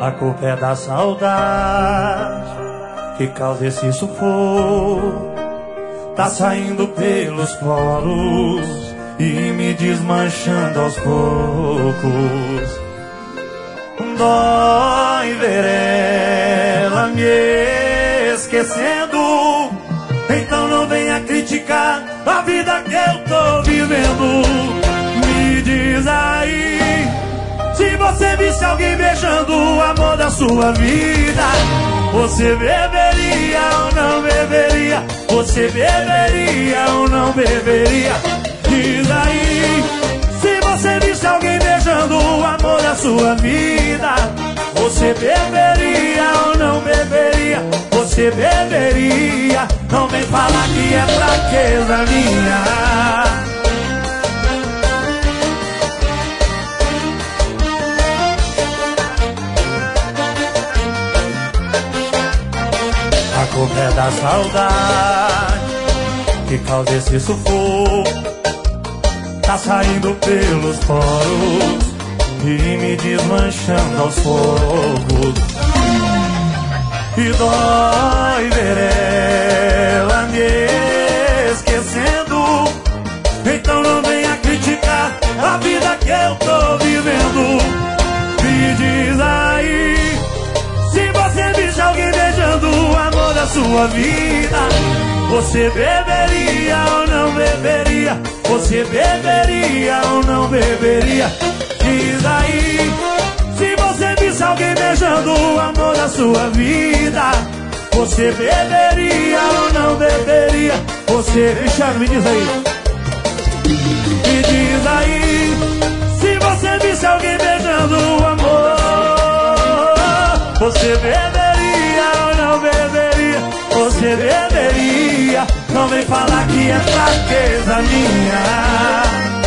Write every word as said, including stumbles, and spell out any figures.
A culpa é da saudade que causa esse sufoco. Tá saindo pelos poros e me desmanchando aos poucos. Dói ver ela me esquecendo. Então não venha criticar a vida que eu tô vivendo. Me diz aí, se você visse alguém beijando o amor da sua vida, você beberia ou não beberia? Você beberia ou não beberia? Diz aí, se você visse alguém beijando o amor da sua vida, você beberia ou não beberia? Você beberia? Não vem falar que é fraqueza minha. A culpa é da saudade que causa esse sufoco. Tá saindo pelos poros e me desmanchando aos fogos. E dói ver ela me esquecendo. Então não venha criticar a vida que eu tô vivendo. Me diz aí, se você visse alguém beijando o amor da sua vida, você beberia ou não beberia? Você beberia ou não beberia? Diz aí, se você visse alguém beijando o amor da sua vida, você beberia ou não beberia? Você, Cristiano, me diz aí. Me diz aí, se você visse alguém beijando o amor, você beberia ou não beberia? Você beberia? Não vem falar que é fraqueza minha.